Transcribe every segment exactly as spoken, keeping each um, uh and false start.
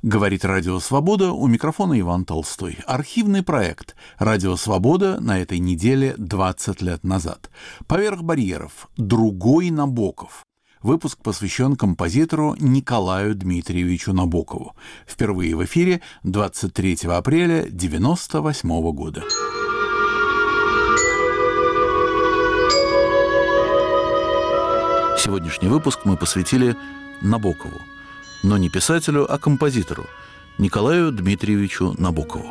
Говорит Радио Свобода, у микрофона Иван Толстой. Архивный проект «Радио Свобода» на этой неделе двадцать лет назад. «Поверх барьеров. Другой Набоков». Выпуск посвящен композитору Николаю Дмитриевичу Набокову. Впервые в эфире двадцать третьего апреля девяносто восьмого года. Сегодняшний выпуск мы посвятили Набокову. Но не писателю, а композитору Николаю Дмитриевичу Набокову.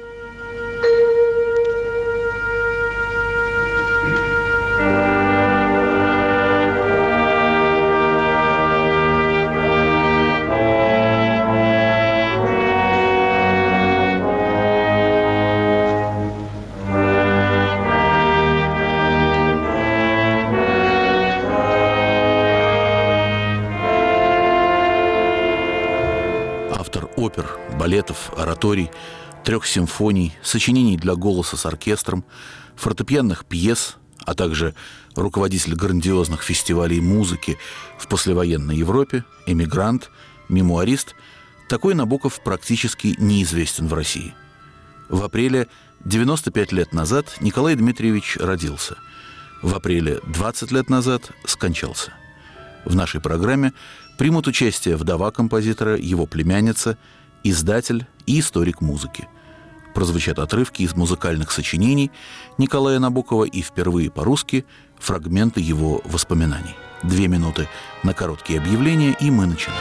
Опер, балетов, ораторий, трех симфоний, сочинений для голоса с оркестром, фортепианных пьес, а также руководитель грандиозных фестивалей музыки в послевоенной Европе, эмигрант, мемуарист, такой Набоков практически неизвестен в России. В апреле девяносто пять лет назад Николай Дмитриевич родился. В апреле двадцать лет назад скончался. В нашей программе примут участие вдова композитора, его племянница, издатель и историк музыки. Прозвучат отрывки из музыкальных сочинений Николая Набокова и впервые по-русски фрагменты его воспоминаний. Две минуты на короткие объявления, и мы начинаем.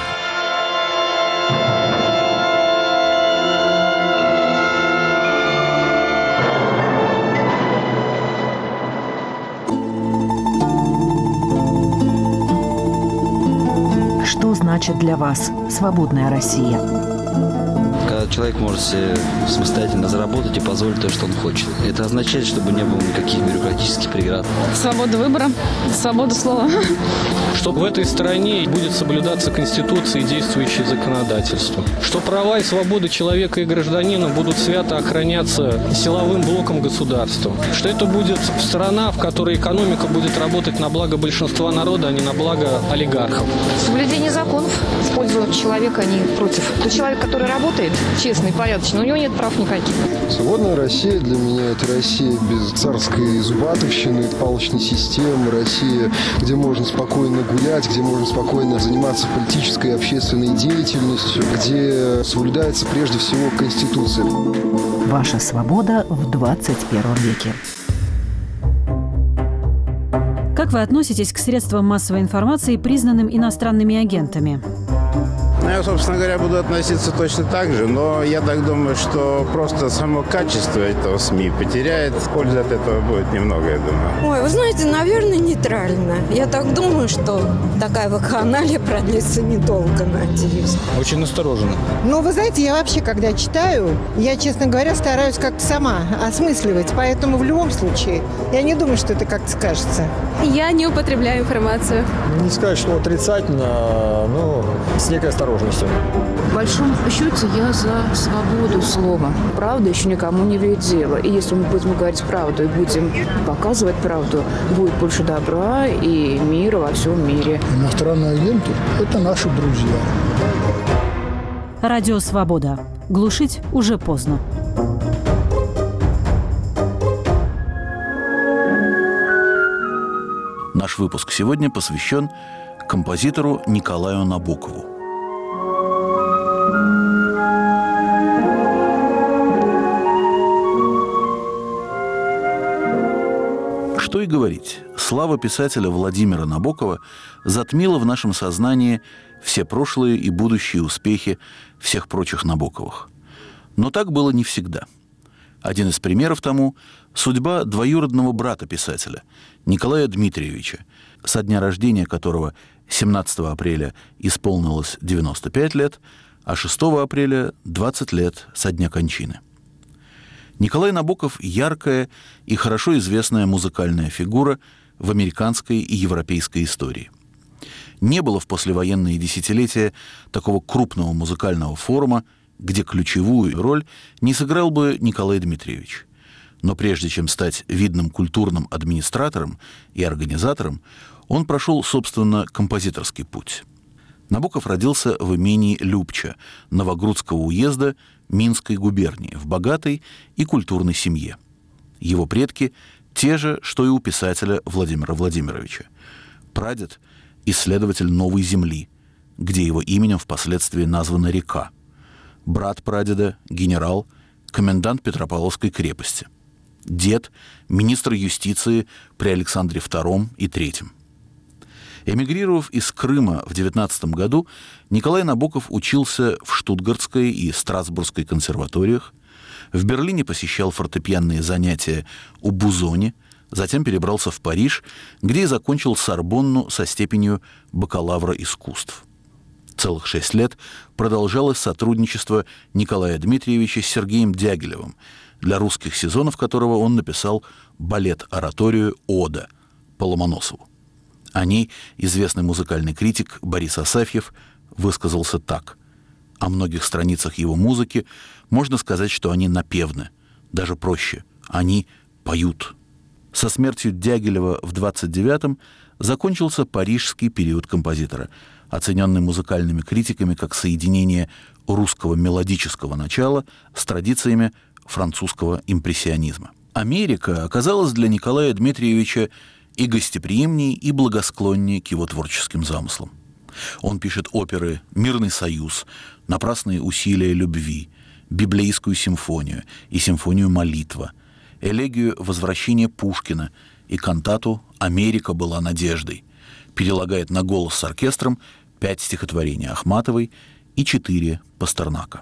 Что значит для вас свободная Россия? Когда человек может себе самостоятельно заработать и позволить то, что он хочет. Это означает, чтобы не было никаких бюрократических преград. Свобода выбора, свобода слова. Что в этой стране будет соблюдаться Конституция и действующее законодательство. Что права и свободы человека и гражданина будут свято охраняться силовым блоком государства. Что это будет страна, в которой экономика будет работать на благо большинства народа, а не на благо олигархов. Соблюдение законов в пользу человека, а не против. Тот человек, который работает честно и порядочно, у него нет прав никаких. Свободная Россия для меня — это Россия без царской зубатовщины, палочной системы, Россия, где можно спокойно гулять, где можно спокойно заниматься политической и общественной деятельностью, где соблюдается прежде всего Конституция. Ваша свобода в двадцать первом веке. Как вы относитесь к средствам массовой информации, признанным иностранными агентами? Ну, я, собственно говоря, буду относиться точно так же, но я так думаю, что просто само качество этого СМИ потеряет. Пользы от этого будет немного, я думаю. Ой, вы знаете, наверное, нейтрально. Я так думаю, что такая вакханалия продлится недолго, надеюсь. Очень настороженно. Ну, вы знаете, я вообще, когда читаю, я, честно говоря, стараюсь как-то сама осмысливать. Поэтому в любом случае, я не думаю, что это как-то скажется. Я не употребляю информацию. Не сказать, что отрицательно, но с некой осторожностью. В большом счете я за свободу слова. Правда еще никому не вредит дело. И если мы будем говорить правду и будем показывать правду, будет больше добра и мира во всем мире. Иностранные агенты – это наши друзья. Радио «Свобода». Глушить уже поздно. Наш выпуск сегодня посвящен композитору Николаю Набокову. Что и говорить, слава писателя Владимира Набокова затмила в нашем сознании все прошлые и будущие успехи всех прочих Набоковых. Но так было не всегда. Один из примеров тому – судьба двоюродного брата писателя, Николая Дмитриевича, со дня рождения которого семнадцатого апреля исполнилось девяносто пять лет, а шестого апреля – двадцать лет со дня кончины. Николай Набоков – яркая и хорошо известная музыкальная фигура в американской и европейской истории. Не было в послевоенные десятилетия такого крупного музыкального форума, где ключевую роль не сыграл бы Николай Дмитриевич. Но прежде чем стать видным культурным администратором и организатором, он прошел, собственно, композиторский путь. Набоков родился в имении Любча Новогрудского уезда Минской губернии в богатой и культурной семье. Его предки те же, что и у писателя Владимира Владимировича. Прадед – исследователь Новой Земли, где его именем впоследствии названа река. Брат прадеда – генерал, комендант Петропавловской крепости. Дед – министр юстиции при Александре втором и третьем. Эмигрировав из Крыма в девятнадцатом году, Николай Набоков учился в Штутгартской и Страсбургской консерваториях, в Берлине посещал фортепианные занятия у Бузони, затем перебрался в Париж, где и закончил Сорбонну со степенью бакалавра искусств. Целых шесть лет продолжалось сотрудничество Николая Дмитриевича с Сергеем Дягилевым, для русских сезонов которого он написал балет-ораторию «Ода» по Ломоносову. О ней известный музыкальный критик Борис Асафьев высказался так: «О многих страницах его музыки можно сказать, что они напевны, даже проще, они поют». Со смертью Дягилева в двадцать девятом закончился парижский период композитора, оцененный музыкальными критиками как соединение русского мелодического начала с традициями французского импрессионизма. Америка оказалась для Николая Дмитриевича и гостеприимнее, и благосклоннее к его творческим замыслам. Он пишет оперы «Мирный союз», «Напрасные усилия любви», «Библейскую симфонию» и «Симфонию молитва», элегию «Возвращение Пушкина» и кантату «Америка была надеждой», перелагает на голос с оркестром пять стихотворений Ахматовой и четыре Пастернака.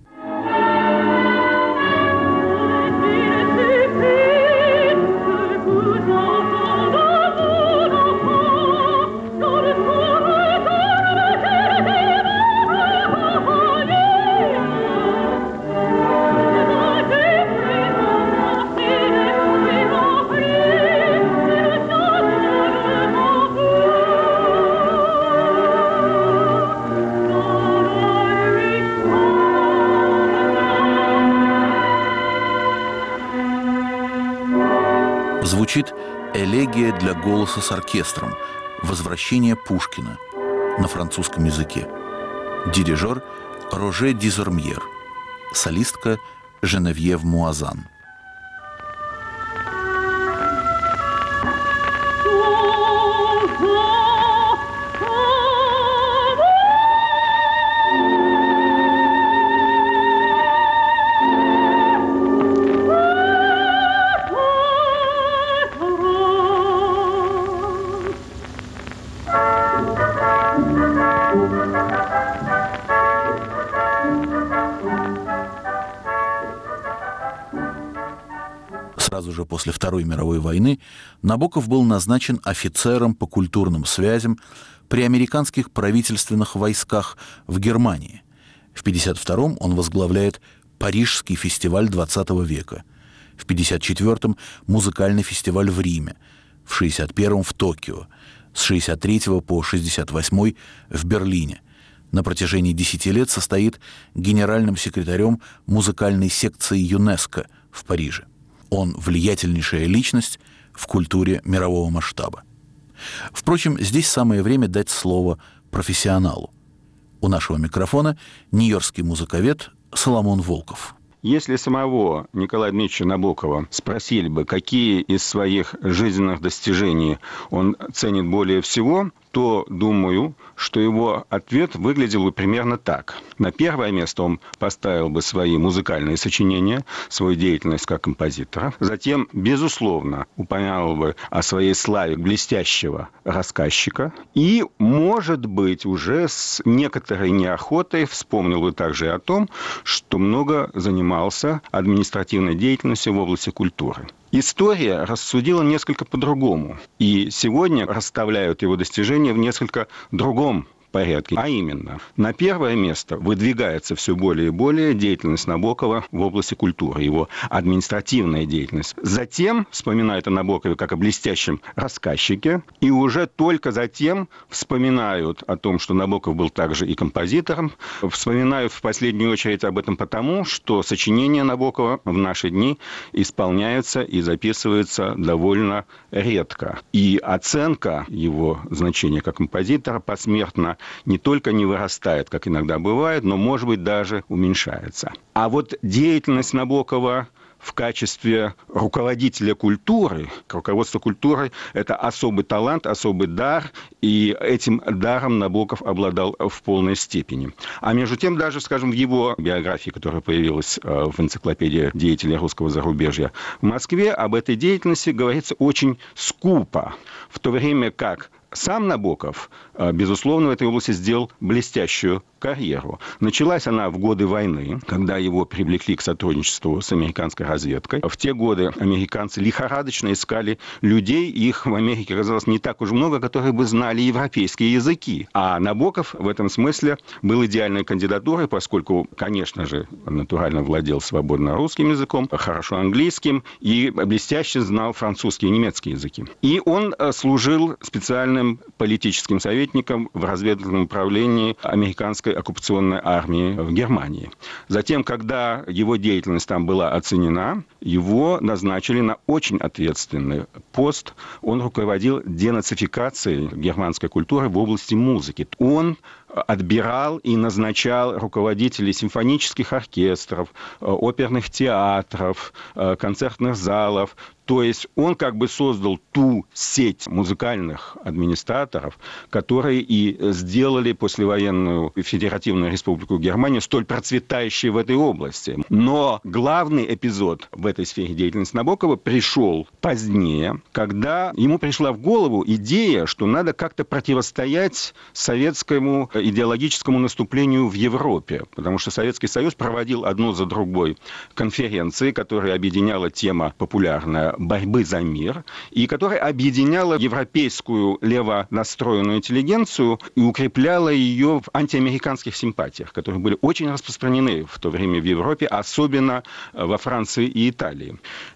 Звучит элегия для голоса с оркестром «Возвращение Пушкина» на французском языке. Дирижер Роже Дизормьер, солистка Женевьев Муазан. Сразу же после Второй мировой войны Набоков был назначен офицером по культурным связям при американских правительственных войсках в Германии. В пятьдесят втором он возглавляет Парижский фестиваль двадцатого века, в пятьдесят четвёртом музыкальный фестиваль в Риме, в шестьдесят первом в Токио, с шестьдесят третьего по шестьдесят восьмой в Берлине. На протяжении десяти лет состоит генеральным секретарем музыкальной секции ЮНЕСКО в Париже. Он влиятельнейшая личность в культуре мирового масштаба. Впрочем, здесь самое время дать слово профессионалу. У нашего микрофона нью-йоркский музыковед Соломон Волков. Если самого Николая Дмитриевича Набокова спросили бы, какие из своих жизненных достижений он ценит более всего, то думаю, что его ответ выглядел бы примерно так. На первое место он поставил бы свои музыкальные сочинения, свою деятельность как композитора. Затем, безусловно, упомянул бы о своей славе блестящего рассказчика. И, может быть, уже с некоторой неохотой вспомнил бы также и о том, что много занимался административной деятельностью в области культуры. История рассудила несколько по-другому, и сегодня расставляют его достижения в несколько другом порядке. А именно, на первое место выдвигается все более и более деятельность Набокова в области культуры, его административная деятельность. Затем вспоминают о Набокове как о блестящем рассказчике, и уже только затем вспоминают о том, что Набоков был также и композитором. Вспоминают в последнюю очередь об этом потому, что сочинения Набокова в наши дни исполняются и записываются довольно редко. И оценка его значения как композитора посмертно не только не вырастает, как иногда бывает, но, может быть, даже уменьшается. А вот деятельность Набокова в качестве руководителя культуры, руководство культурой – это особый талант, особый дар, и этим даром Набоков обладал в полной степени. А между тем, даже, скажем, в его биографии, которая появилась в энциклопедии деятелей русского зарубежья в Москве, об этой деятельности говорится очень скупо, в то время как сам Набоков, безусловно, в этой области сделал блестящую карьеру. Началась она в годы войны, когда его привлекли к сотрудничеству с американской разведкой. В те годы американцы лихорадочно искали людей, их в Америке оказалось не так уж много, которые бы знали европейские языки. А Набоков в этом смысле был идеальной кандидатурой, поскольку, конечно же, натурально владел свободно русским языком, хорошо английским и блестяще знал французский и немецкий языки. И он служил специальным политическим советником в разведывательном управлении американской оккупационной армии в Германии. Затем, когда его деятельность там была оценена, его назначили на очень ответственный пост. Он руководил денацификацией германской культуры в области музыки. Он отбирал и назначал руководителей симфонических оркестров, оперных театров, концертных залов. То есть он как бы создал ту сеть музыкальных администраторов, которые и сделали послевоенную Федеративную Республику Германию столь процветающей в этой области. Но главный эпизод в этой сфере деятельности Набокова пришел позднее, когда ему пришла в голову идея, что надо как-то противостоять советскому идеологическому наступлению в Европе, потому что Советский Союз проводил одну за другой конференции, которые объединяла тема популярная борьбы за мир, и которая объединяла европейскую левонастроенную интеллигенцию и укрепляла ее в антиамериканских симпатиях, которые были очень распространены в то время в Европе, особенно во Франции и Италии.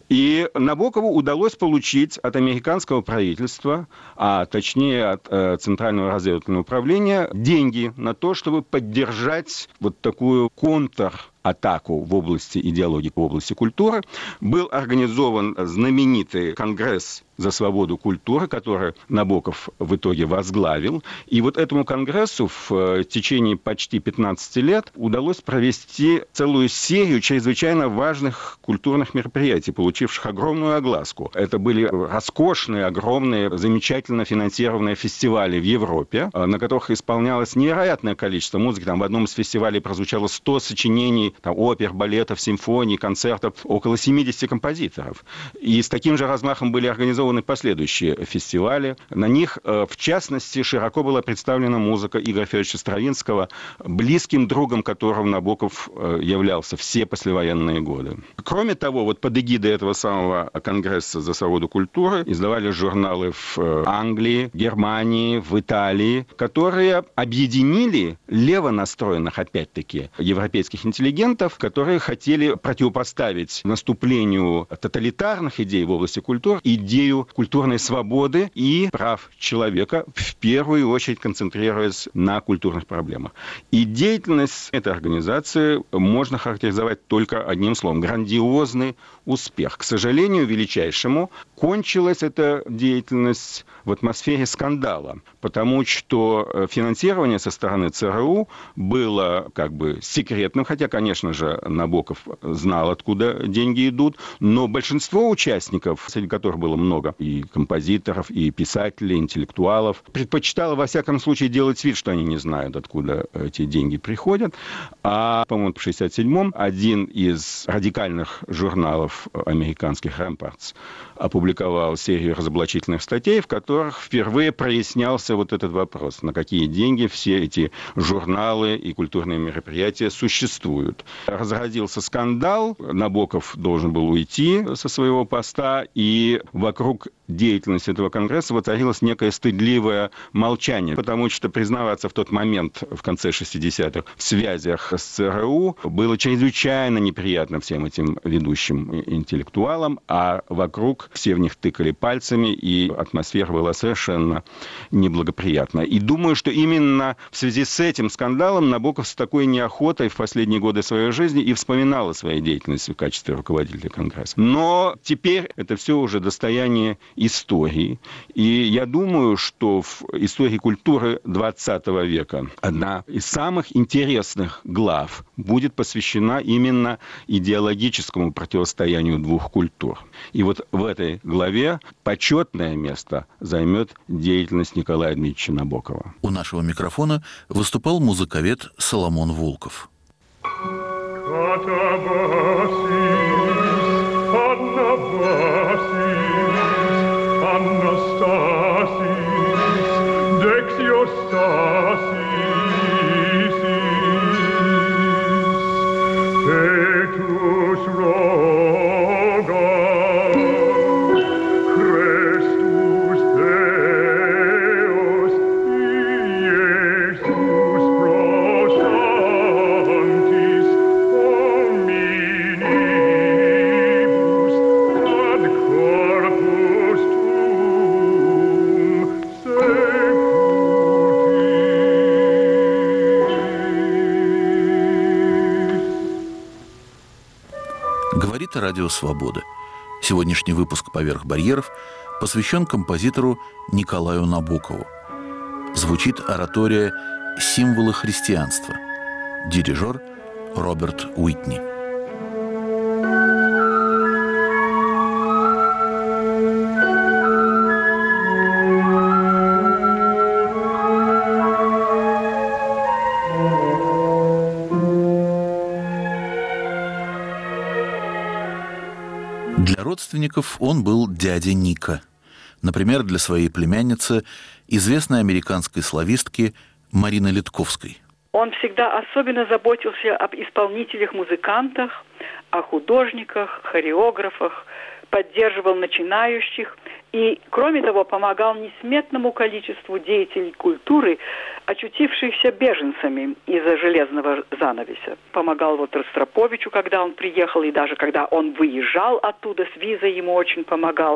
И Набокову удалось получить от американского правительства, а точнее от э, Центрального разведывательного управления, деньги на то, чтобы поддержать вот такую контр атаку в области идеологии, в области культуры. Был организован знаменитый конгресс за свободу культуры, который Набоков в итоге возглавил. И вот этому конгрессу в течение почти пятнадцати лет удалось провести целую серию чрезвычайно важных культурных мероприятий, получивших огромную огласку. Это были роскошные, огромные, замечательно финансированные фестивали в Европе, на которых исполнялось невероятное количество музыки. Там в одном из фестивалей прозвучало сто сочинений, там, опер, балетов, симфоний, концертов, около семидесяти композиторов. И с таким же размахом были организованы последующие фестивали. На них, в частности, широко была представлена музыка Игоря Федоровича Стравинского, близким другом которого Набоков являлся все послевоенные годы. Кроме того, вот под эгидой этого самого конгресса за свободу культуры издавали журналы в Англии, Германии, в Италии, которые объединили левонастроенных, опять-таки, европейских интеллигентов, которые хотели противопоставить наступлению тоталитарных идей в области культуры идею культурной свободы и прав человека, в первую очередь концентрируясь на культурных проблемах. И деятельность этой организации можно характеризовать только одним словом – грандиозный успех. К сожалению, величайшему, кончилась эта деятельность в атмосфере скандала, потому что финансирование со стороны ЦРУ было как бы секретным, хотя, конечно же, Набоков знал, откуда деньги идут, но большинство участников, среди которых было много и композиторов, и писателей, и интеллектуалов, предпочитало, во всяком случае, делать вид, что они не знают, откуда эти деньги приходят. А, по-моему, в шестьдесят седьмом один из радикальных журналов американских «Рампартс» опубликовал серию разоблачительных статей, в которых впервые прояснялся вот этот вопрос, на какие деньги все эти журналы и культурные мероприятия существуют. Разразился скандал, Набоков должен был уйти со своего поста, и вокруг деятельности этого конгресса воцарилось некое стыдливое молчание, потому что признаваться в тот момент, в конце шестидесятых, в связях с ЦРУ было чрезвычайно неприятно всем этим ведущим интеллектуалам, а вокруг все в них тыкали пальцами, и атмосфера была совершенно неблагоприятна. И думаю, что именно в связи с этим скандалом Набоков с такой неохотой в последние годы своей своей жизни и вспоминал о своей деятельности в качестве руководителя Конгресса. Но теперь это все уже достояние истории. И я думаю, что в истории культуры двадцатого века одна из самых интересных глав будет посвящена именно идеологическому противостоянию двух культур. И вот в этой главе почетное место займет деятельность Николая Дмитриевича Набокова. У нашего микрофона выступал музыковед Соломон Волков. Говорит Радио Свобода. Сегодняшний выпуск «Поверх барьеров» посвящен композитору Николаю Набокову. Звучит оратория «Символы христианства». Дирижер Роберт Уитни. Для родственников он был дядя Ника. Например, для своей племянницы, известной американской славистки Марины Литковской. Он всегда особенно заботился об исполнителях-музыкантах, о художниках, хореографах, поддерживал начинающих и, кроме того, помогал несметному количеству деятелей культуры, очутившихся беженцами из-за железного занавеса. Помогал вот Ростроповичу, когда он приехал, и даже когда он выезжал оттуда с визой, ему очень помогал.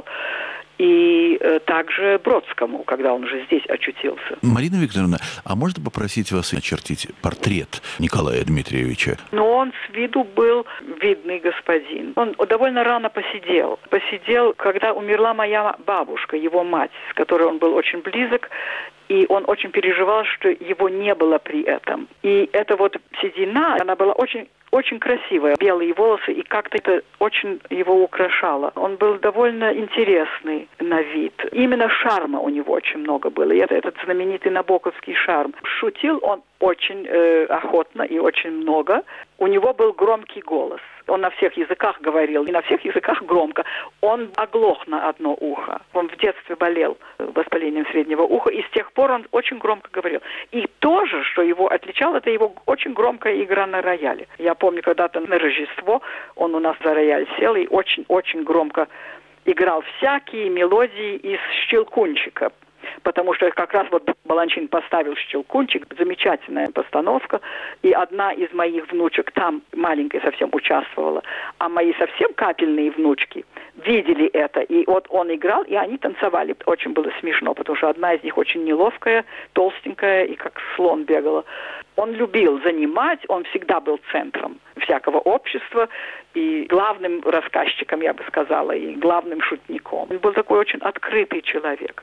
И э, также Бродскому, когда он уже здесь очутился. Марина Викторовна, а можно попросить вас очертить портрет Николая Дмитриевича? Но он с виду был видный господин. Он довольно рано посидел. Посидел, когда умерла моя бабушка, его мать, с которой он был очень близок. И он очень переживал, что его не было при этом. И эта вот седина, она была очень, очень красивая. Белые волосы, и как-то это очень его украшало. Он был довольно интересный на вид. Именно шарма у него очень много было. И это этот знаменитый набоковский шарм. Шутил он очень э, охотно и очень много. У него был громкий голос. Он на всех языках говорил, и на всех языках громко. Он оглох на одно ухо. Он в детстве болел воспалением среднего уха, и с тех пор он очень громко говорил. И тоже, что его отличало, это его очень громкая игра на рояле. Я помню, когда-то на Рождество он у нас за рояль сел и очень-очень громко играл всякие мелодии из «Щелкунчика». Потому что как раз вот Баланчин поставил «Щелкунчик», замечательная постановка, и одна из моих внучек там, маленькая совсем, участвовала, а мои совсем капельные внучки видели это, и вот он играл, и они танцевали. Очень было смешно, потому что одна из них очень неловкая, толстенькая, и как слон бегала. Он любил занимать, он всегда был центром всякого общества, и главным рассказчиком, я бы сказала, и главным шутником. Он был такой очень открытый человек.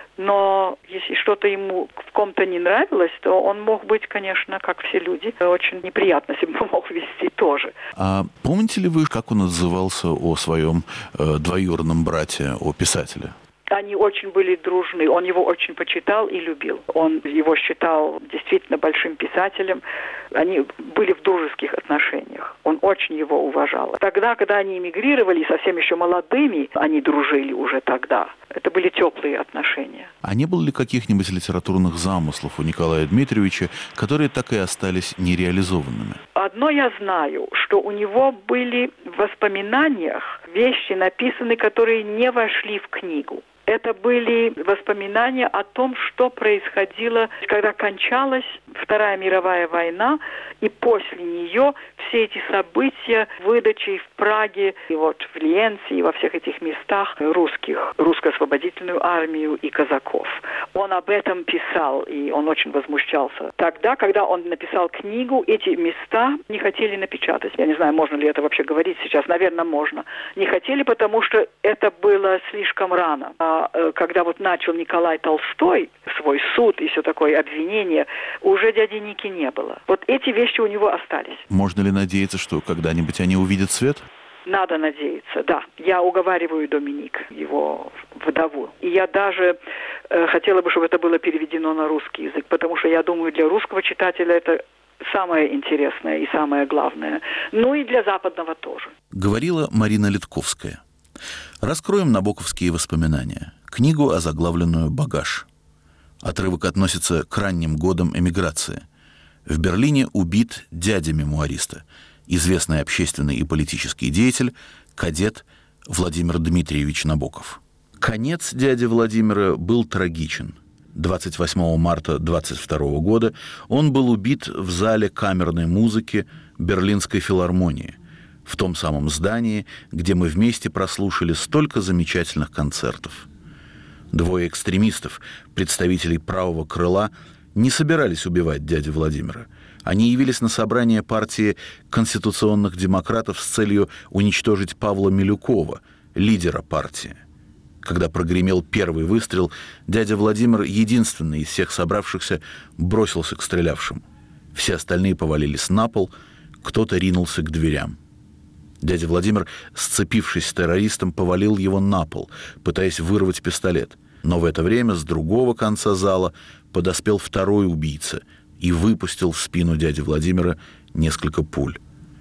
Но если что-то ему в ком-то не нравилось, то он мог быть, конечно, как все люди, очень неприятно себя мог вести тоже. А помните ли вы, как он отзывался о своем э, двоюродном брате, о писателе? Они очень были дружны, он его очень почитал и любил. Он его считал действительно большим писателем. Они были в дружеских отношениях. Он очень его уважал. Тогда, когда они эмигрировали, совсем еще молодыми, они дружили уже тогда. Это были теплые отношения. А не было ли каких-нибудь литературных замыслов у Николая Дмитриевича, которые так и остались нереализованными? Одно я знаю, что у него были в воспоминаниях вещи написаны, которые не вошли в книгу. Это были воспоминания о том, что происходило, когда кончалась Вторая мировая война, и после нее все эти события, выдачи в Праге, и вот в Лиенце, и во всех этих местах русских, русско-освободительную армию и казаков. Он об этом писал, и он очень возмущался. Тогда, когда он написал книгу, эти места не хотели напечатать. Я не знаю, можно ли это вообще говорить сейчас. Наверное, можно. Не хотели, потому что это было слишком рано. А когда вот начал Николай Толстой свой суд и все такое обвинение, уже дяди Ники не было. Вот эти вещи у него остались. Можно ли надеяться, что когда-нибудь они увидят свет? Надо надеяться, да. Я уговариваю Доминик, его вдову. И я даже э, хотела бы, чтобы это было переведено на русский язык, потому что я думаю, для русского читателя это самое интересное и самое главное. Ну и для западного тоже. Говорила Марина Литковская. Раскроем набоковские воспоминания. Книгу, озаглавленную «Багаж». Отрывок относится к ранним годам эмиграции. В Берлине убит дядя мемуариста, известный общественный и политический деятель, кадет Владимир Дмитриевич Набоков. Конец дяди Владимира был трагичен. двадцать восьмого марта двадцать второго года он был убит в зале камерной музыки Берлинской филармонии, в том самом здании, где мы вместе прослушали столько замечательных концертов. Двое экстремистов, представителей правого крыла, не собирались убивать дядю Владимира. Они явились на собрание партии конституционных демократов с целью уничтожить Павла Милюкова, лидера партии. Когда прогремел первый выстрел, дядя Владимир, единственный из всех собравшихся, бросился к стрелявшим. Все остальные повалились на пол, кто-то ринулся к дверям. Дядя Владимир, сцепившись с террористом, повалил его на пол, пытаясь вырвать пистолет. Но в это время с другого конца зала подоспел второй убийца и выпустил в спину дяди Владимира несколько пуль.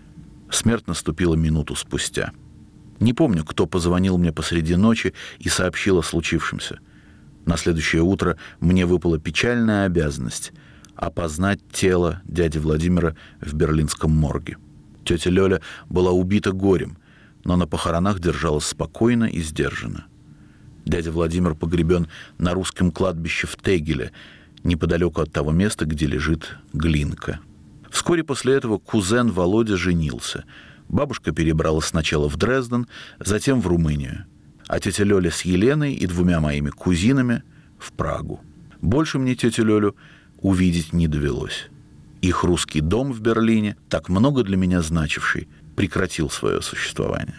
Смерть наступила минуту спустя. Не помню, кто позвонил мне посреди ночи и сообщил о случившемся. На следующее утро мне выпала печальная обязанность опознать тело дяди Владимира в берлинском морге. Тетя Лёля была убита горем, но на похоронах держалась спокойно и сдержанно. Дядя Владимир погребен на русском кладбище в Тегеле, неподалеку от того места, где лежит Глинка. Вскоре после этого кузен Володя женился. Бабушка перебралась сначала в Дрезден, затем в Румынию, а тетя Лёля с Еленой и двумя моими кузинами в Прагу. Больше мне тетю Лёлю увидеть не довелось. Их русский дом в Берлине, так много для меня значивший, прекратил свое существование.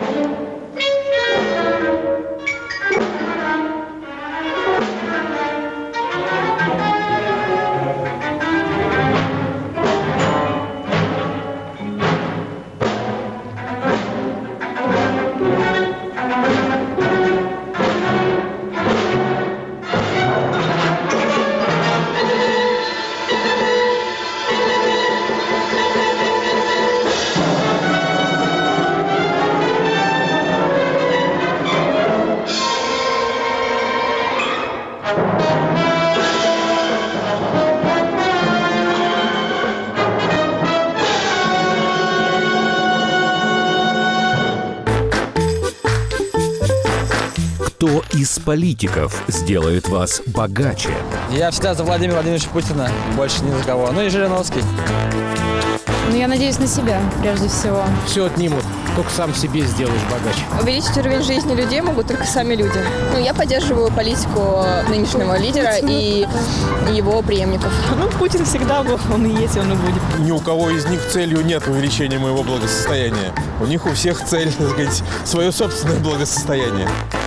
Кто из политиков сделает вас богаче? Я всегда за Владимира Владимировича Путина, больше ни за кого. Ну и Жириновский. Ну, я надеюсь на себя, прежде всего. Все отнимут, только сам себе сделаешь богаче. Увеличить уровень жизни людей могут только сами люди. Ну, я поддерживаю политику нынешнего лидера и его преемников. Ну, Путин всегда был, он и есть, он и будет. Ни у кого из них целью нет увеличения моего благосостояния. У них у всех цель, так сказать, свое собственное благосостояние.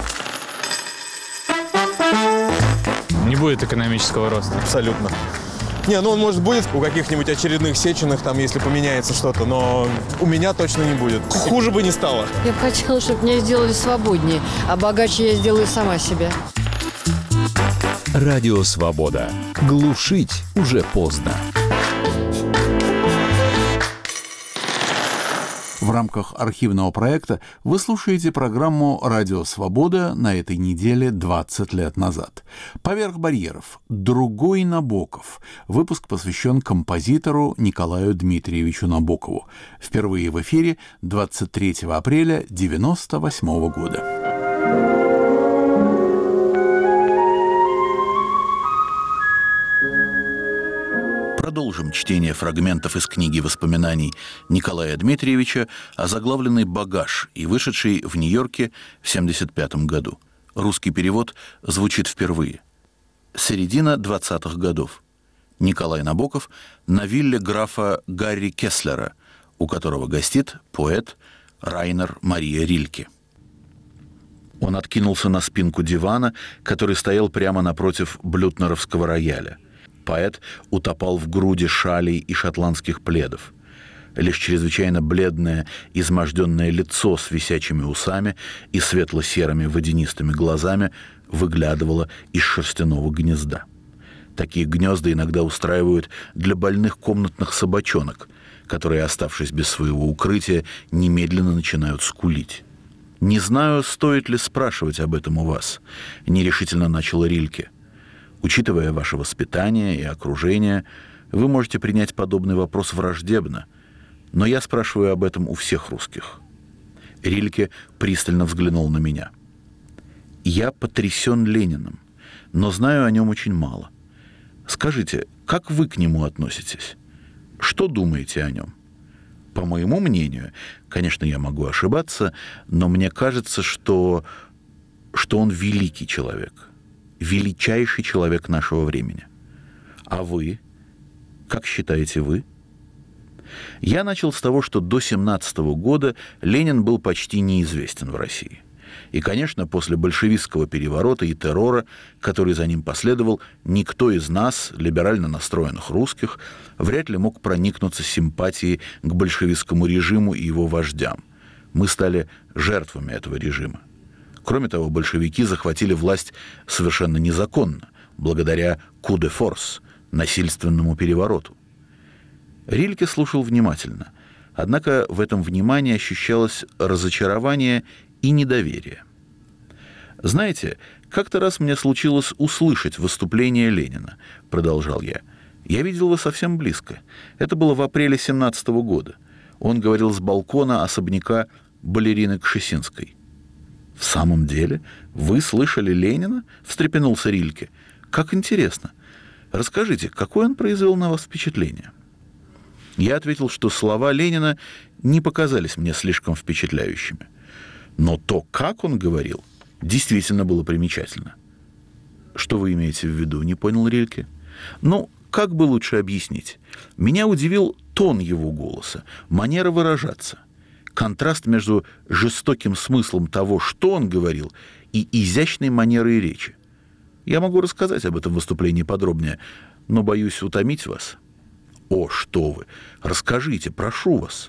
Не будет экономического роста. Абсолютно. Не, ну он, может, будет у каких-нибудь очередных Сеченых, там, если поменяется что-то, но у меня точно не будет. Хуже бы не стало. Я бы хотела, чтобы меня сделали свободнее, а богаче я сделаю сама себя. Радио «Свобода». Глушить уже поздно. В рамках архивного проекта вы слушаете программу «Радио Свобода» на этой неделе двадцать лет назад. «Поверх барьеров. Другой Набоков». Выпуск посвящен композитору Николаю Дмитриевичу Набокову. Впервые в эфире двадцать третьего апреля девяносто восьмого года. Продолжим чтение фрагментов из книги воспоминаний Николая Дмитриевича, озаглавленной «Багаж» и вышедшей в Нью-Йорке в семьдесят пятом году. Русский перевод звучит впервые. Середина двадцатых годов. Николай Набоков на вилле графа Гарри Кеслера, у которого гостит поэт Райнер Мария Рильке. Он откинулся на спинку дивана, который стоял прямо напротив блютнеровского рояля. Поэт утопал в груди шалей и шотландских пледов. Лишь чрезвычайно бледное, изможденное лицо с висячими усами и светло-серыми водянистыми глазами выглядывало из шерстяного гнезда. Такие гнезда иногда устраивают для больных комнатных собачонок, которые, оставшись без своего укрытия, немедленно начинают скулить. «Не знаю, стоит ли спрашивать об этом у вас», — нерешительно начала Рильке. «Учитывая ваше воспитание и окружение, вы можете принять подобный вопрос враждебно, но я спрашиваю об этом у всех русских». Рильке пристально взглянул на меня. «Я потрясен Лениным, но знаю о нем очень мало. Скажите, как вы к нему относитесь? Что думаете о нем? По моему мнению, конечно, я могу ошибаться, но мне кажется, что, что он великий человек, величайший человек нашего времени. А вы? Как считаете вы?» Я начал с того, что до семнадцатого года Ленин был почти неизвестен в России. И, конечно, после большевистского переворота и террора, который за ним последовал, никто из нас, либерально настроенных русских, вряд ли мог проникнуться симпатией к большевистскому режиму и его вождям. Мы стали жертвами этого режима. Кроме того, большевики захватили власть совершенно незаконно, благодаря coup de force, насильственному перевороту. Рильке слушал внимательно, однако в этом внимании ощущалось разочарование и недоверие. «Знаете, как-то раз мне случилось услышать выступление Ленина», — продолжал я. «Я видел его совсем близко. Это было в апреле семнадцатого года. Он говорил с балкона особняка балерины Кшесинской». «В самом деле? Вы слышали Ленина?» — встрепенулся Рильке. «Как интересно. Расскажите, какое он произвел на вас впечатление?» Я ответил, что слова Ленина не показались мне слишком впечатляющими. Но то, как он говорил, действительно было примечательно. «Что вы имеете в виду?» — не понял Рильке. «Ну, как бы лучше объяснить? Меня удивил тон его голоса, манера выражаться, контраст между жестоким смыслом того, что он говорил, и изящной манерой речи. Я могу рассказать об этом выступлении подробнее, но боюсь утомить вас». «О, что вы! Расскажите, прошу вас».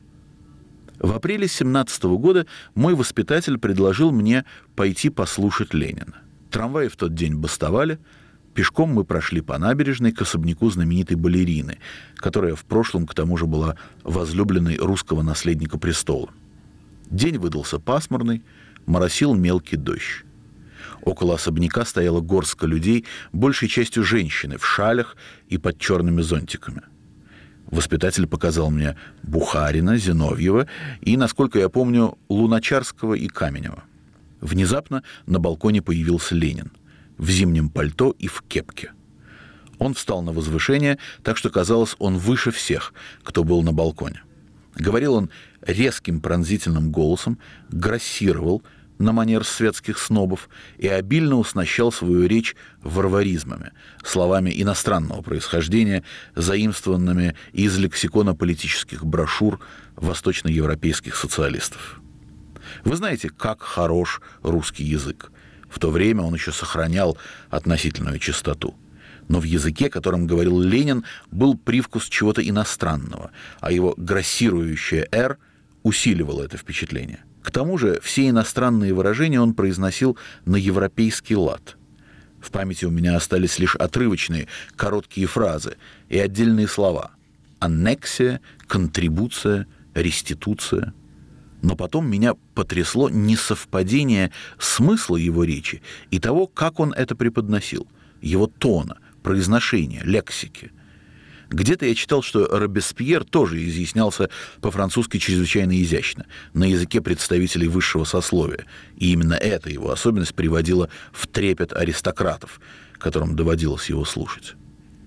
В апреле семнадцатого года мой воспитатель предложил мне пойти послушать Ленина. Трамваи в тот день бастовали. Пешком мы прошли по набережной к особняку знаменитой балерины, которая в прошлом, к тому же, была возлюбленной русского наследника престола. День выдался пасмурный, моросил мелкий дождь. Около особняка стояла горстка людей, большей частью женщины, в шалях и под черными зонтиками. Воспитатель показал мне Бухарина, Зиновьева и, насколько я помню, Луначарского и Каменева. Внезапно на балконе появился Ленин в зимнем пальто и в кепке. Он встал на возвышение, так что, казалось, он выше всех, кто был на балконе. Говорил он резким пронзительным голосом, грассировал на манер светских снобов и обильно уснащал свою речь варваризмами, словами иностранного происхождения, заимствованными из лексикона политических брошюр восточноевропейских социалистов. Вы знаете, как хорош русский язык. В то время он еще сохранял относительную чистоту. Но в языке, которым говорил Ленин, был привкус чего-то иностранного, а его грассирующее «р» усиливало это впечатление. К тому же все иностранные выражения он произносил на европейский лад. В памяти у меня остались лишь отрывочные, короткие фразы и отдельные слова. Аннексия, контрибуция, реституция. Но потом меня потрясло несовпадение смысла его речи и того, как он это преподносил, его тона, произношения, лексики. Где-то я читал, что Робеспьер тоже изъяснялся по-французски чрезвычайно изящно, на языке представителей высшего сословия, и именно эта его особенность приводила в трепет аристократов, которым доводилось его слушать.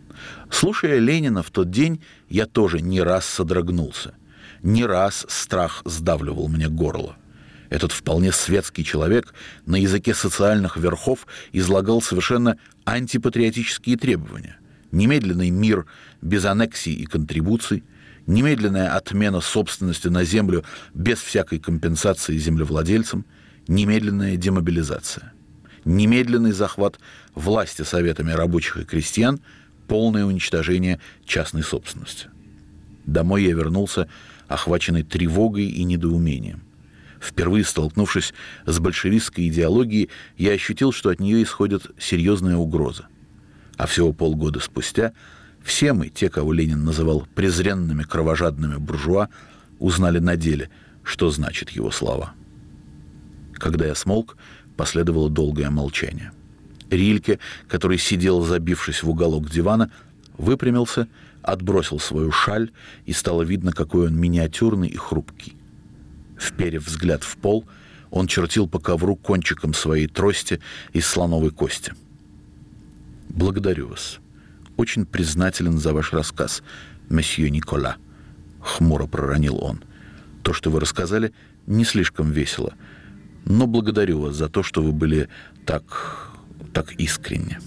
Слушая Ленина в тот день, я тоже не раз содрогнулся. Не раз страх сдавливал мне горло. Этот вполне светский человек на языке социальных верхов излагал совершенно антипатриотические требования. Немедленный мир без аннексий и контрибуций, немедленная отмена собственности на землю без всякой компенсации землевладельцам, немедленная демобилизация, немедленный захват власти советами рабочих и крестьян, полное уничтожение частной собственности. Домой я вернулся, охваченный тревогой и недоумением. Впервые столкнувшись с большевистской идеологией, я ощутил, что от нее исходит серьезная угроза. А всего полгода спустя все мы, те, кого Ленин называл презренными кровожадными буржуа, узнали на деле, что значит его слова. Когда я смолк, последовало долгое молчание. Рильке, который сидел, забившись в уголок дивана, выпрямился, отбросил свою шаль, и стало видно, какой он миниатюрный и хрупкий. Вперев взгляд в пол, он чертил по ковру кончиком своей трости из слоновой кости. «Благодарю вас. Очень признателен за ваш рассказ, месье Никола», — хмуро проронил он. «То, что вы рассказали, не слишком весело, но благодарю вас за то, что вы были так, так искренни».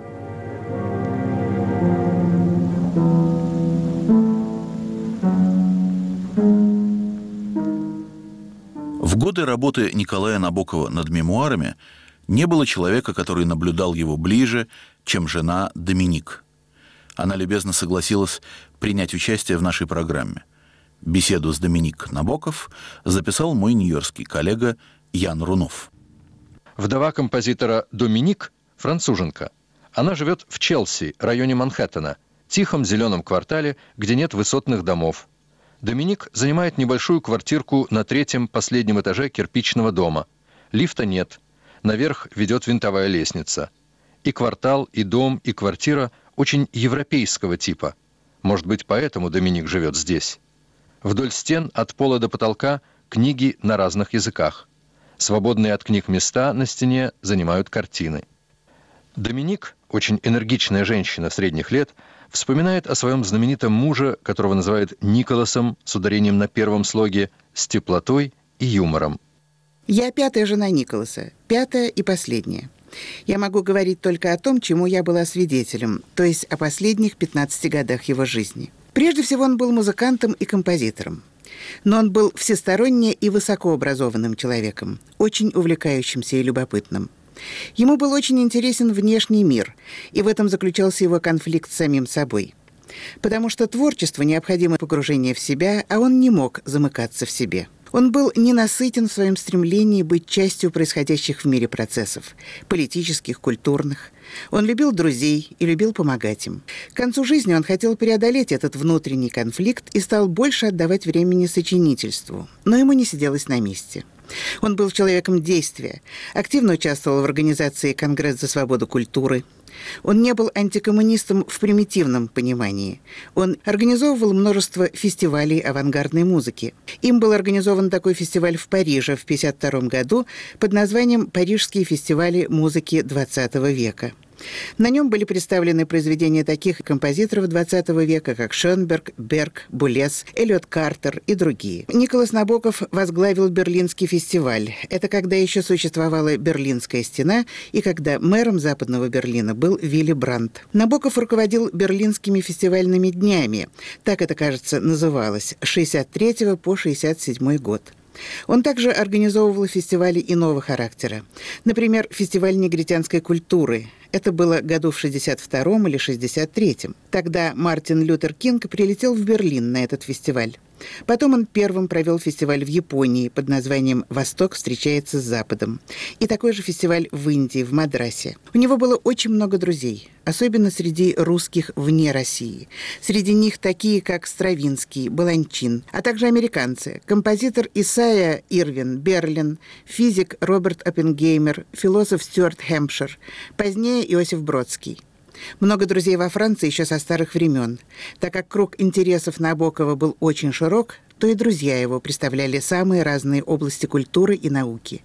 В годы работы Николая Набокова над мемуарами не было человека, который наблюдал его ближе, чем жена Доминик. Она любезно согласилась принять участие в нашей программе. Беседу с Доминик Набоков записал мой нью-йоркский коллега Ян Рунов. Вдова композитора Доминик – француженка. Она живет в Челси, районе Манхэттена, тихом зеленом квартале, где нет высотных домов. Доминик занимает небольшую квартирку на третьем последнем этаже кирпичного дома. Лифта нет. Наверх ведет винтовая лестница. И квартал, и дом, и квартира очень европейского типа. Может быть, поэтому Доминик живет здесь. Вдоль стен от пола до потолка книги на разных языках. Свободные от книг места на стене занимают картины. Доминик, очень энергичная женщина средних лет, вспоминает о своем знаменитом муже, которого называют Николасом, с ударением на первом слоге, с теплотой и юмором. Я пятая жена Николаса, пятая и последняя. Я могу говорить только о том, чему я была свидетелем, то есть о последних пятнадцати годах его жизни. Прежде всего, он был музыкантом и композитором. Но он был всесторонне и высокообразованным человеком, очень увлекающимся и любопытным. Ему был очень интересен внешний мир, и в этом заключался его конфликт с самим собой. Потому что творчеству необходимо погружение в себя, а он не мог замыкаться в себе. Он был ненасытен в своем стремлении быть частью происходящих в мире процессов – политических, культурных. Он любил друзей и любил помогать им. К концу жизни он хотел преодолеть этот внутренний конфликт и стал больше отдавать времени сочинительству, но ему не сиделось на месте. Он был человеком действия, активно участвовал в организации «Конгресс за свободу культуры». Он не был антикоммунистом в примитивном понимании. Он организовывал множество фестивалей авангардной музыки. Им был организован такой фестиваль в Париже в тысяча девятьсот пятьдесят втором году под названием «Парижские фестивали музыки двадцатого века». На нем были представлены произведения таких композиторов двадцатого века, как Шönberg, Берг, Булес, Эллиот Картер и другие. Николас Набоков возглавил Берлинский фестиваль. Это когда еще существовала Берлинская стена и когда мэром Западного Берлина был Вилли Брандт. Набоков руководил Берлинскими фестивальными днями, так это, кажется, называлось, с шестьдесят третьего по шестьдесят седьмой год. Он также организовывал фестивали иного характера. Например, фестиваль негритянской культуры. Это было году в шестьдесят втором или шестьдесят третьем. Тогда Мартин Лютер Кинг прилетел в Берлин на этот фестиваль. Потом он первым провел фестиваль в Японии под названием «Восток встречается с Западом». И такой же фестиваль в Индии, в Мадрасе. У него было очень много друзей, особенно среди русских вне России. Среди них такие, как Стравинский, Баланчин, а также американцы, композитор Исайя Ирвин Берлин, физик Роберт Оппенгеймер, философ Стюарт Хэмпшир, позднее Иосиф Бродский. Много друзей во Франции еще со старых времен. Так как круг интересов Набокова был очень широк, то и друзья его представляли самые разные области культуры и науки.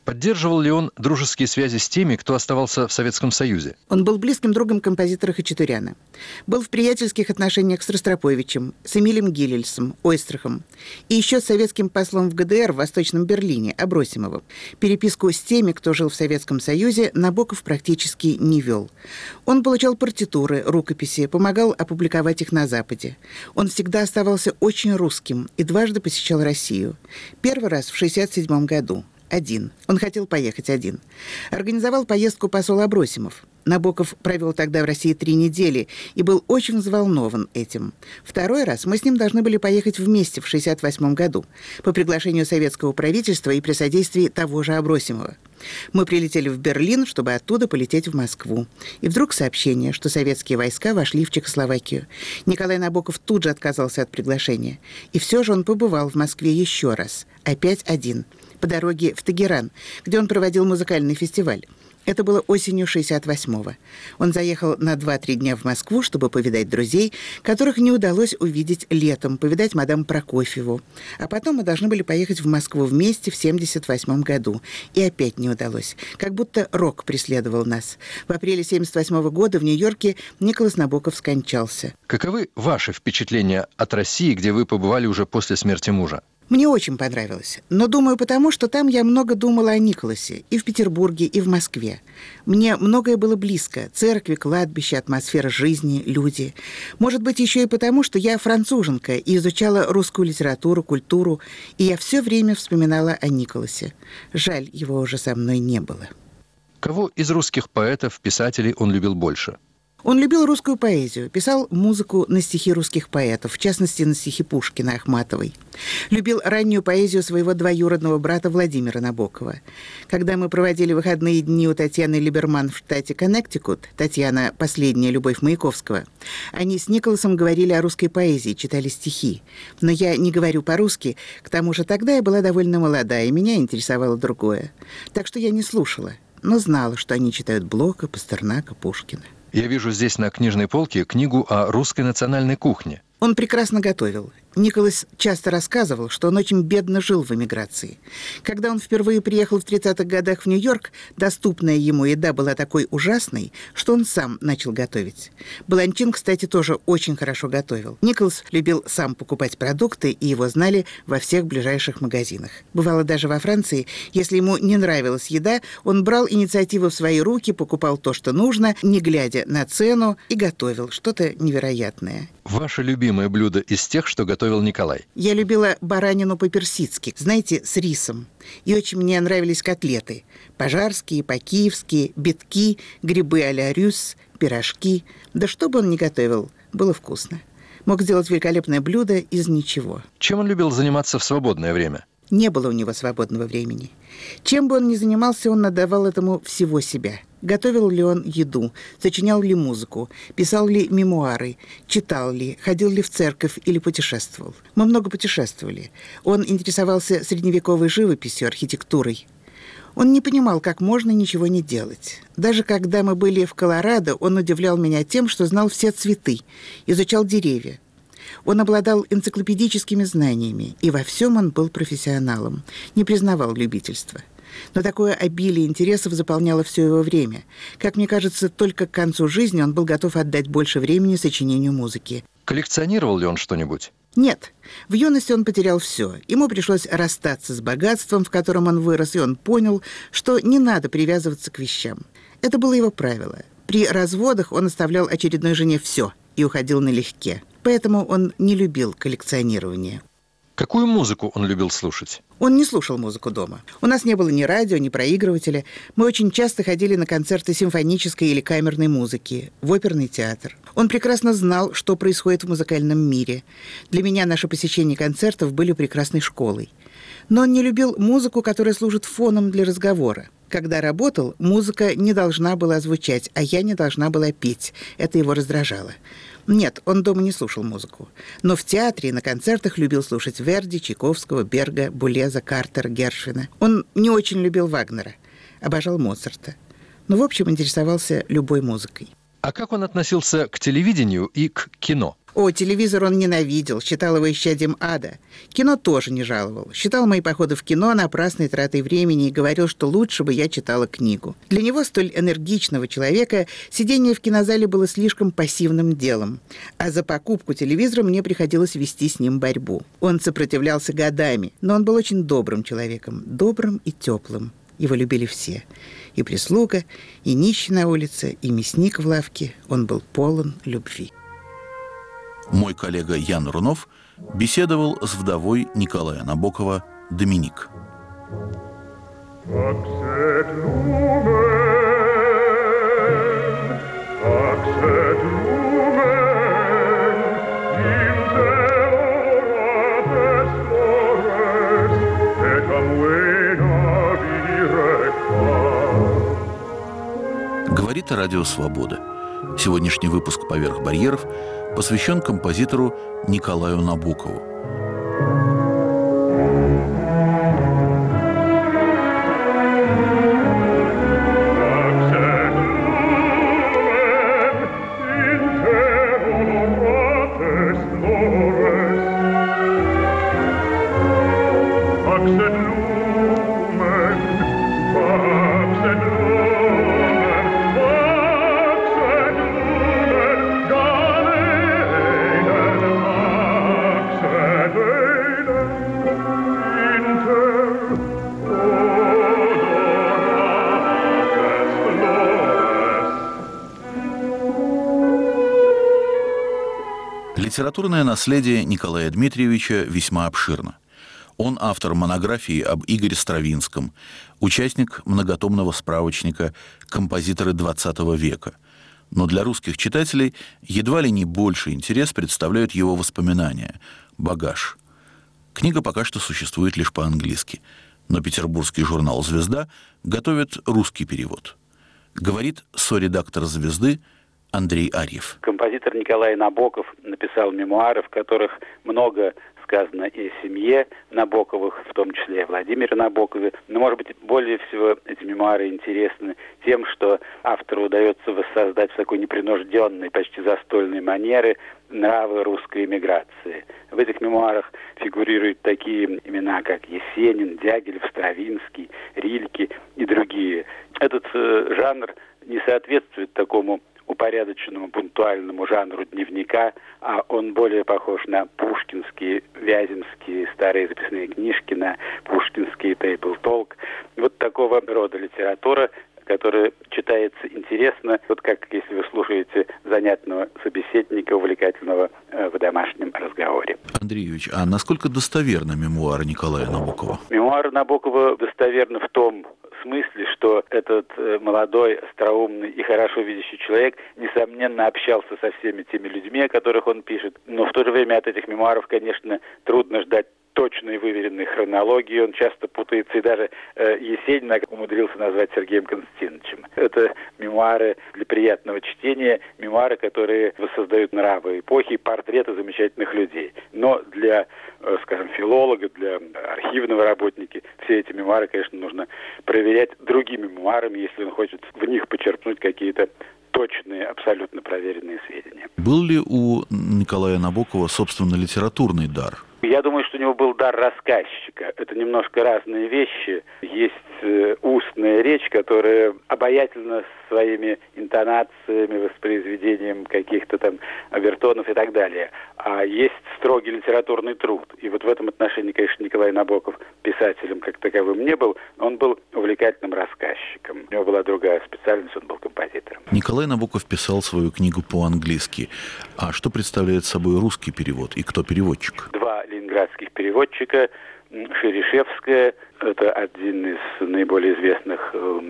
Поддерживал ли он дружеские связи с теми, кто оставался в Советском Союзе? Он был близким другом композитора Хачатуряна. Был в приятельских отношениях с Ростроповичем, с Эмилем Гиллельсом, Ойстрахом и еще с советским послом в ГДР в Восточном Берлине, Абросимовым. Переписку с теми, кто жил в Советском Союзе, Набоков практически не вел. Он получал партитуры, рукописи, помогал опубликовать их на Западе. Он всегда оставался очень русским и дважды посещал Россию. Первый раз в шестьдесят седьмом году. Один. Он хотел поехать один. Организовал поездку посол Абросимов. Набоков провел тогда в России три недели и был очень взволнован этим. Второй раз мы с ним должны были поехать вместе в шестьдесят восьмом году по приглашению советского правительства и при содействии того же Абросимова. Мы прилетели в Берлин, чтобы оттуда полететь в Москву. И вдруг сообщение, что советские войска вошли в Чехословакию. Николай Набоков тут же отказался от приглашения. И все же он побывал в Москве еще раз. Опять один. По дороге в Тегеран, где он проводил музыкальный фестиваль. Это было осенью шестьдесят восьмого. Он заехал на два-три дня в Москву, чтобы повидать друзей, которых не удалось увидеть летом, повидать мадам Прокофьеву. А потом мы должны были поехать в Москву вместе в семьдесят восьмом году. И опять не удалось. Как будто рок преследовал нас. В апреле семьдесят восьмого года в Нью-Йорке Николас Набоков скончался. Каковы ваши впечатления от России, где вы побывали уже после смерти мужа? Мне очень понравилось, но думаю потому, что там я много думала о Николасе, и в Петербурге, и в Москве. Мне многое было близко: церкви, кладбище, атмосфера жизни, люди. Может быть, еще и потому, что я француженка и изучала русскую литературу, культуру, и я все время вспоминала о Николасе. Жаль, его уже со мной не было. Кого из русских поэтов, писателей он любил больше? Он любил русскую поэзию, писал музыку на стихи русских поэтов, в частности, на стихи Пушкина, Ахматовой. Любил раннюю поэзию своего двоюродного брата Владимира Набокова. Когда мы проводили выходные дни у Татьяны Либерман в штате Коннектикут, Татьяна – последняя любовь Маяковского, они с Николасом говорили о русской поэзии, читали стихи. Но я не говорю по-русски, к тому же тогда я была довольно молода, и меня интересовало другое. Так что я не слушала, но знала, что они читают Блока, Пастернака, Пушкина. Я вижу здесь на книжной полке книгу о русской национальной кухне. Он прекрасно готовил. Николас часто рассказывал, что он очень бедно жил в эмиграции. Когда он впервые приехал в тридцатых годах в Нью-Йорк, доступная ему еда была такой ужасной, что он сам начал готовить. Баланчин, кстати, тоже очень хорошо готовил. Николас любил сам покупать продукты, и его знали во всех ближайших магазинах. Бывало даже во Франции, если ему не нравилась еда, он брал инициативу в свои руки, покупал то, что нужно, не глядя на цену, и готовил что-то невероятное. Ваше любимое блюдо из тех, что готовил Николай? Я любила баранину по-персидски, знаете, с рисом. И очень мне нравились котлеты. Пожарские, по-киевски, битки, грибы а-ля рюс, пирожки. Да что бы он ни готовил, было вкусно. Мог сделать великолепное блюдо из ничего. Чем он любил заниматься в свободное время? Не было у него свободного времени. Чем бы он ни занимался, он отдавал этому всего себя. Готовил ли он еду, сочинял ли музыку, писал ли мемуары, читал ли, ходил ли в церковь или путешествовал. Мы много путешествовали. Он интересовался средневековой живописью, архитектурой. Он не понимал, как можно ничего не делать. Даже когда мы были в Колорадо, он удивлял меня тем, что знал все цветы, изучал деревья. Он обладал энциклопедическими знаниями, и во всем он был профессионалом, не признавал любительства. Но такое обилие интересов заполняло все его время. Как мне кажется, только к концу жизни он был готов отдать больше времени сочинению музыки. Коллекционировал ли он что-нибудь? Нет. В юности он потерял все. Ему пришлось расстаться с богатством, в котором он вырос, и он понял, что не надо привязываться к вещам. Это было его правило. При разводах он оставлял очередной жене все и уходил налегке. Поэтому он не любил коллекционирование. Какую музыку он любил слушать? Он не слушал музыку дома. У нас не было ни радио, ни проигрывателя. Мы очень часто ходили на концерты симфонической или камерной музыки, в оперный театр. Он прекрасно знал, что происходит в музыкальном мире. Для меня наши посещения концертов были прекрасной школой. Но он не любил музыку, которая служит фоном для разговора. Когда работал, музыка не должна была звучать, а я не должна была петь. Это его раздражало. Нет, он дома не слушал музыку. Но в театре и на концертах любил слушать Верди, Чайковского, Берга, Булеза, Картера, Гершвина. Он не очень любил Вагнера, обожал Моцарта. Но, в общем, интересовался любой музыкой. А как он относился к телевидению и к кино? О, телевизор он ненавидел, считал его исчадием ада. Кино тоже не жаловал. Считал мои походы в кино напрасной тратой времени и говорил, что лучше бы я читала книгу. Для него, столь энергичного человека, сидение в кинозале было слишком пассивным делом. А за покупку телевизора мне приходилось вести с ним борьбу. Он сопротивлялся годами, но он был очень добрым человеком, добрым и теплым. Его любили все. И прислуга, и нищий на улице, и мясник в лавке. Он был полон любви. Мой коллега Ян Рунов беседовал с вдовой Николая Набокова Доминик. Говорит Радио Свобода. Сегодняшний выпуск «Поверх барьеров» посвящен композитору Николаю Набокову. Литературное наследие Николая Дмитриевича весьма обширно. Он автор монографии об Игоре Стравинском, участник многотомного справочника «Композиторы двадцатого века». Но для русских читателей едва ли не больший интерес представляют его воспоминания «Багаж». Книга пока что существует лишь по-английски, но петербургский журнал «Звезда» готовит русский перевод. Говорит соредактор «Звезды» Андрей Арьев. Композитор Николай Набоков написал мемуары, в которых много сказано и о семье Набоковых, в том числе и о Владимире Набокове. Но, может быть, более всего эти мемуары интересны тем, что автору удается воссоздать в такой непринужденной, почти застольной манере нравы русской эмиграции. В этих мемуарах фигурируют такие имена, как Есенин, Дягилев, Стравинский, Рильке и другие. Этот э, жанр не соответствует такому упорядоченному пунктуальному жанру дневника, а он более похож на пушкинские, вяземские старые записные книжки, на пушкинский тейбл-толк. Вот такого рода литература, которая читается интересно, вот как если вы слушаете занятного собеседника, увлекательного э, в домашнем разговоре. Андрей Юрьевич, а насколько достоверны мемуары Николая Набокова? Мемуары Набокова достоверны в том смысле, что этот э, молодой, остроумный и хорошо видящий человек, несомненно, общался со всеми теми людьми, о которых он пишет. Но в то же время от этих мемуаров, конечно, трудно ждать точной выверенной хронологии. Он часто путается, и даже э, Есенина умудрился назвать Сергеем Константиновичем. Это мемуары для приятного чтения, мемуары, которые воссоздают нравы эпохи, портреты замечательных людей. Но для, э, скажем, филолога, для архивного работника все эти мемуары, конечно, нужно проверять другими мемуарами, если он хочет в них почерпнуть какие-то точные, абсолютно проверенные сведения. Был ли у Николая Набокова, собственно, литературный дар? Я думаю, что у него был дар рассказчика. Это немножко разные вещи. Есть э, устная речь, которая обаятельна своими интонациями, воспроизведением каких-то там овертонов и так далее. А есть строгий литературный труд. И вот в этом отношении, конечно, Николай Набоков писателем как таковым не был. Он был увлекательным рассказчиком. У него была другая специальность, он был композитором. Николай Набоков писал свою книгу по-английски. А что представляет собой русский перевод и кто переводчик? Два ленинградских переводчика. Шерешевская, это один из наиболее известных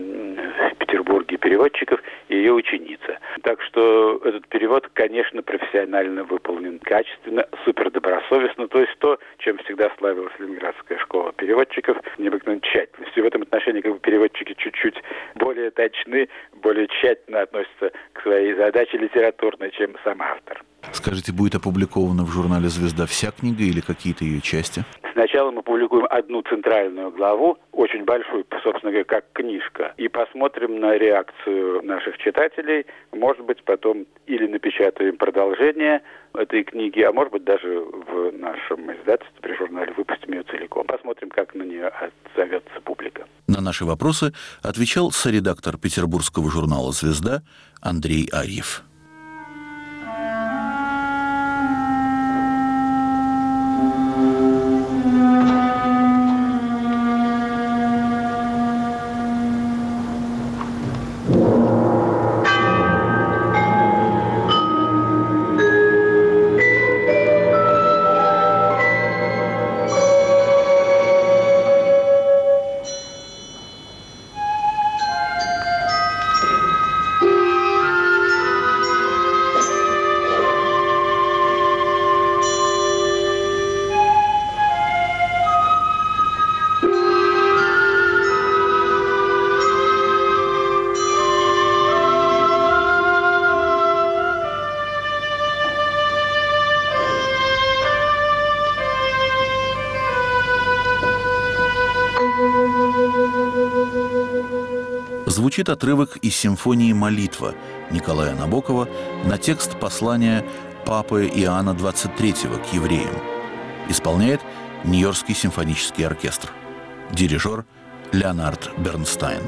в Петербурге переводчиков, и ее ученица. Так что этот перевод, конечно, профессионально выполнен, качественно, супердобросовестно, то есть то, чем всегда славилась Ленинградская школа переводчиков, необыкновенной тщательностью. В этом отношении как бы переводчики чуть-чуть более точны, более тщательно относятся к своей задаче литературной, чем сам автор. Скажите, будет опубликована в журнале «Звезда» вся книга или какие-то ее части? Сначала мы публикуем одну центральную главу, очень большую, собственно говоря, как книжка, и посмотрим на реакцию наших читателей. Может быть, потом или напечатаем продолжение этой книги, а может быть, даже в нашем издательстве при журнале выпустим ее целиком. Посмотрим, как на нее отзовется публика. На наши вопросы отвечал соредактор петербургского журнала «Звезда» Андрей Арьев. Звучит отрывок из симфонии «Молитва» Николая Набокова на текст послания Папы Иоанна двадцать третьего к евреям. Исполняет Нью-Йоркский симфонический оркестр. Дирижер Леонард Бернстайн.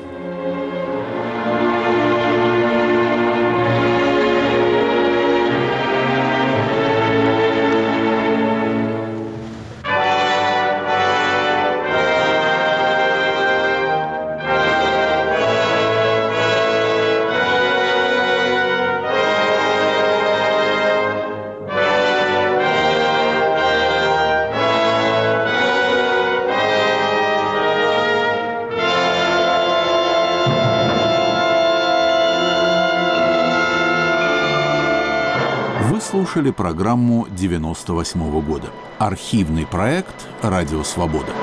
Слушали программу девяносто восьмого года. Архивный проект «Радио Свобода».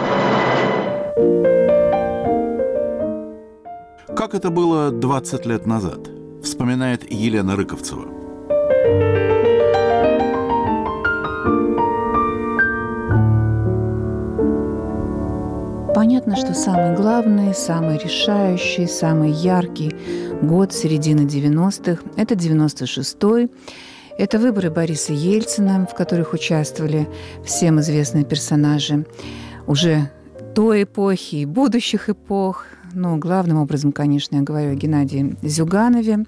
Как это было двадцать лет назад, вспоминает Елена Рыковцева. Понятно, что самый главный, самый решающий, самый яркий год середины девяностых – это девяносто шестой. Это выборы Бориса Ельцина, в которых участвовали всем известные персонажи уже той эпохи и будущих эпох. Ну, главным образом, конечно, я говорю о Геннадии Зюганове.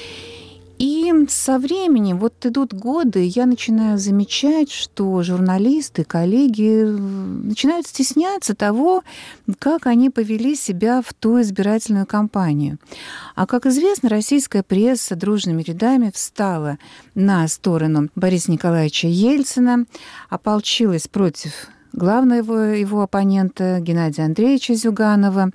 И со временем, вот идут годы, я начинаю замечать, что журналисты, коллеги начинают стесняться того, как они повели себя в ту избирательную кампанию. А, как известно, российская пресса дружными рядами встала на сторону Бориса Николаевича Ельцина, ополчилась против главного его оппонента Геннадия Андреевича Зюганова.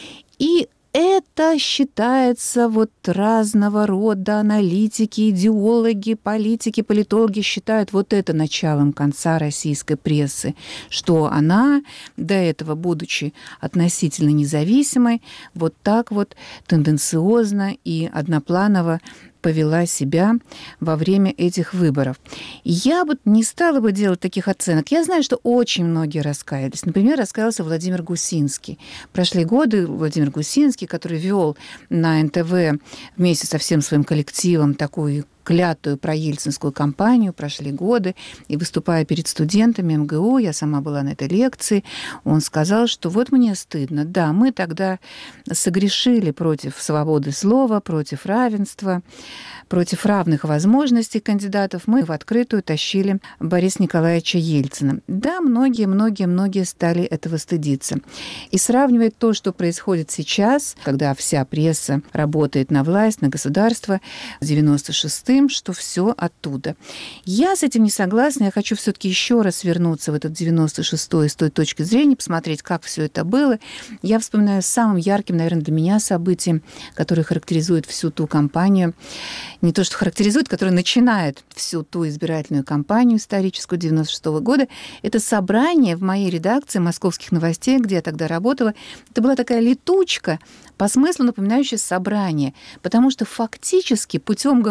И это считается вот разного рода аналитики, идеологи, политики, политологи считают вот это началом конца российской прессы, что она, до этого, будучи относительно независимой, вот так вот тенденциозно и однопланово повела себя во время этих выборов. Я вот не стала бы делать таких оценок. Я знаю, что очень многие раскаялись. Например, раскаялся Владимир Гусинский. Прошли годы, Владимир Гусинский, который вел на эн тэ вэ вместе со всем своим коллективом такую клятую проельцинскую кампанию, прошли годы, и выступая перед студентами эм гэ у, я сама была на этой лекции, он сказал, что вот мне стыдно, да, мы тогда согрешили против свободы слова, против равенства, против равных возможностей кандидатов, мы в открытую тащили Бориса Николаевича Ельцина. Да, многие, многие, многие стали этого стыдиться. И сравнивать то, что происходит сейчас, когда вся пресса работает на власть, на государство, с девяносто шестым, что все оттуда. Я с этим не согласна. Я хочу все-таки еще раз вернуться в этот девяносто шестой с той точки зрения, посмотреть, как все это было. Я вспоминаю самым ярким, наверное, для меня событием, которое характеризует всю ту кампанию, не то, что характеризует, которое начинает всю ту избирательную кампанию историческую девяносто шестого года, это собрание в моей редакции «Московских новостей», где я тогда работала. Это была такая летучка, по смыслу напоминающая собрание, потому что фактически путем голосования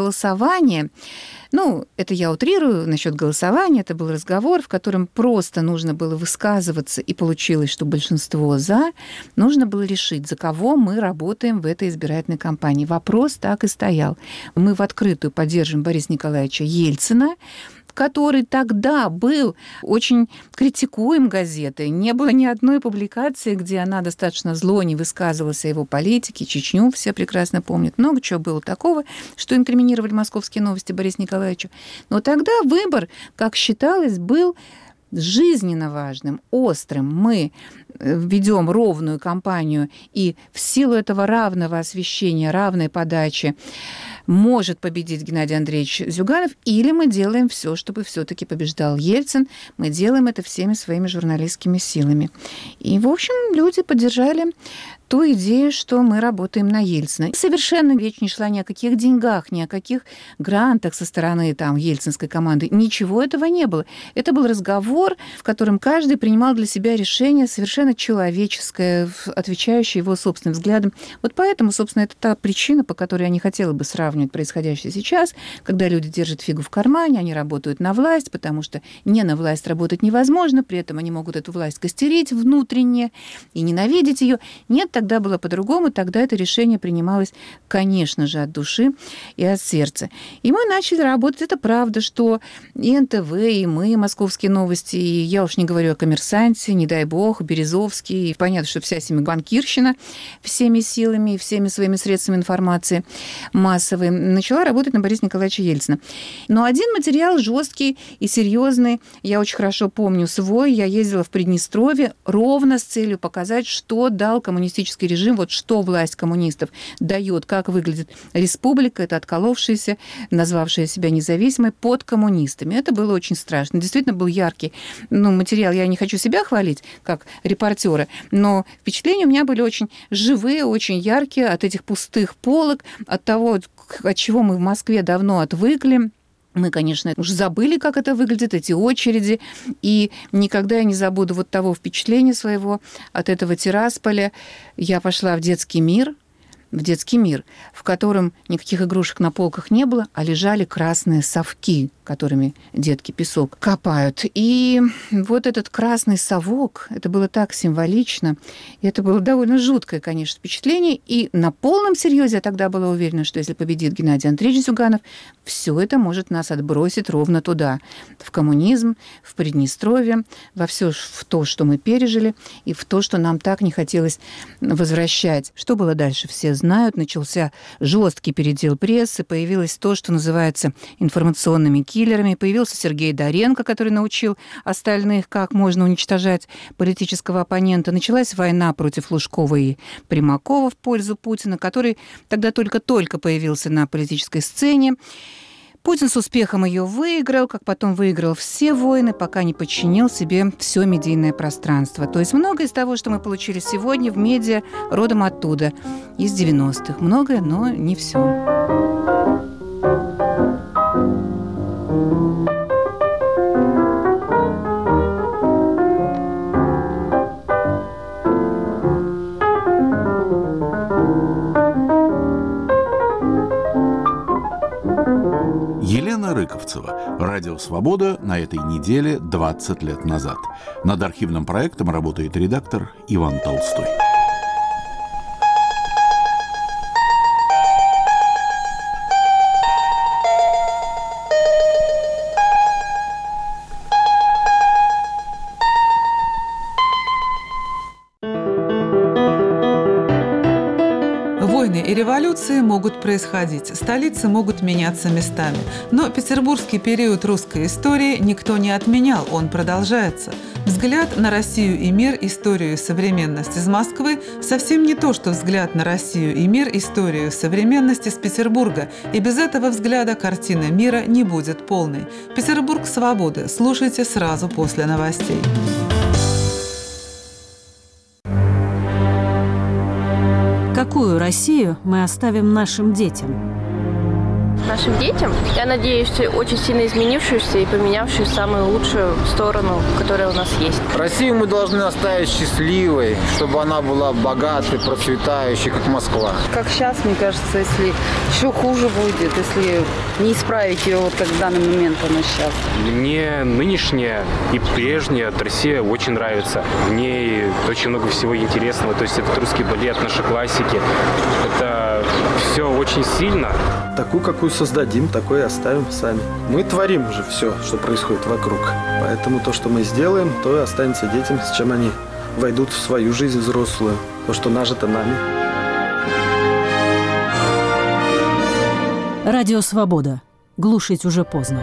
голосование. Ну, это я утрирую насчет голосования. Это был разговор, в котором просто нужно было высказываться, и получилось, что большинство «за». Нужно было решить, за кого мы работаем в этой избирательной кампании. Вопрос так и стоял. Мы в открытую поддерживаем Бориса Николаевича Ельцина, который тогда был очень критикуем газетой. Не было ни одной публикации, где она достаточно зло не высказывалась о его политике. Чечню все прекрасно помнят. Много чего было такого, что инкриминировали «Московские новости» Борису Николаевичу. Но тогда выбор, как считалось, был жизненно важным, острым. Мы ведем ровную кампанию, и в силу этого равного освещения, равной подачи может победить Геннадий Андреевич Зюганов, или мы делаем все, чтобы все-таки побеждал Ельцин. Мы делаем это всеми своими журналистскими силами. И, в общем, люди поддержали ту идею, что мы работаем на Ельцина. Совершенно речь не шла ни о каких деньгах, ни о каких грантах со стороны там, ельцинской команды. Ничего этого не было. Это был разговор, в котором каждый принимал для себя решение совершенно человеческое, отвечающее его собственным взглядам. Вот поэтому, собственно, это та причина, по которой я не хотела бы сравнивать происходящее сейчас, когда люди держат фигу в кармане, они работают на власть, потому что не на власть работать невозможно, при этом они могут эту власть костерить внутренне и ненавидеть ее. Нет, тогда было по-другому, тогда это решение принималось, конечно же, от души и от сердца. И мы начали работать. Это правда, что и эн тэ вэ, и мы, «Московские новости», и я уж не говорю о «Коммерсанте», не дай бог, Березовский. И понятно, что вся семья банкирщина всеми силами и всеми своими средствами информации массовой начала работать на Бориса Николаевича Ельцина. Но один материал жесткий и серьезный, я очень хорошо помню свой, я ездила в Приднестровье ровно с целью показать, что дал коммунистический режим, вот что власть коммунистов дает, как выглядит республика, это отколовшаяся, назвавшая себя независимой, под коммунистами. Это было очень страшно. Действительно был яркий ну, материал. Я не хочу себя хвалить, как репортера, но впечатления у меня были очень живые, очень яркие от этих пустых полок, от того, от чего мы в Москве давно отвыкли. Мы, конечно, уже забыли, как это выглядит, эти очереди, и никогда я не забуду вот того впечатления своего от этого Тирасполя. Я пошла в детский мир, в детский мир, в котором никаких игрушек на полках не было, а лежали красные совки, которыми детки песок копают. И вот этот красный совок, это было так символично, и это было довольно жуткое, конечно, впечатление. И на полном серьезе я тогда была уверена, что если победит Геннадий Андреевич Зюганов, все это может нас отбросить ровно туда, в коммунизм, в Приднестровье, во все в то, что мы пережили, и в то, что нам так не хотелось возвращать. Что было дальше, все знают. Начался жесткий передел прессы, появилось то, что называется информационными киллерами. Появился Сергей Доренко, который научил остальных, как можно уничтожать политического оппонента. Началась война против Лужкова и Примакова в пользу Путина, который тогда только-только появился на политической сцене. Путин с успехом ее выиграл, как потом выиграл все войны, пока не подчинил себе все медийное пространство. То есть многое из того, что мы получили сегодня в медиа, родом оттуда, из девяностых. Многое, но не все. Елена Рыковцева. Радио «Свобода» на этой неделе двадцать лет назад. Над архивным проектом работает редактор Иван Толстой. Войны и революции могут происходить, столицы могут меняться местами. Но петербургский период русской истории никто не отменял, он продолжается. Взгляд на Россию и мир, историю и современность из Москвы совсем не то, что взгляд на Россию и мир, историю и современность из Петербурга. И без этого взгляда картина мира не будет полной. Петербург свободы. Слушайте сразу после новостей. Какую Россию мы оставим нашим детям? нашим детям. Я надеюсь, очень сильно изменившуюся и поменявшуюся в самую лучшую сторону, которая у нас есть. Россию мы должны оставить счастливой, чтобы она была богатой, процветающей, как Москва. Как сейчас, мне кажется, если еще хуже будет, если не исправить ее, вот как в данный момент она сейчас. Мне нынешняя и прежняя Россия очень нравится. В ней очень много всего интересного. То есть это русский балет, наши классики. Это все очень сильно. Такую, какую создадим, такой и оставим сами. Мы творим уже все, что происходит вокруг. Поэтому то, что мы сделаем, то и останется детям, с чем они войдут в свою жизнь взрослую. То, что нажито нами. Радио «Свобода». Глушить уже поздно.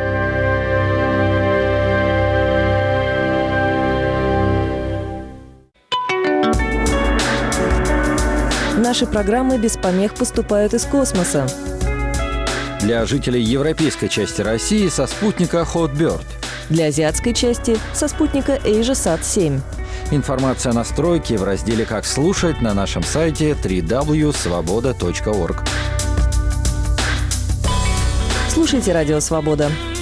Наши программы без помех поступают из космоса. Для жителей европейской части России со спутника Hotbird. Для азиатской части со спутника AsiaSat семь. Информация о настройке в разделе «Как слушать» на нашем сайте дабл ю дабл ю дабл ю точка свобода точка орг. Слушайте «Радио Свобода».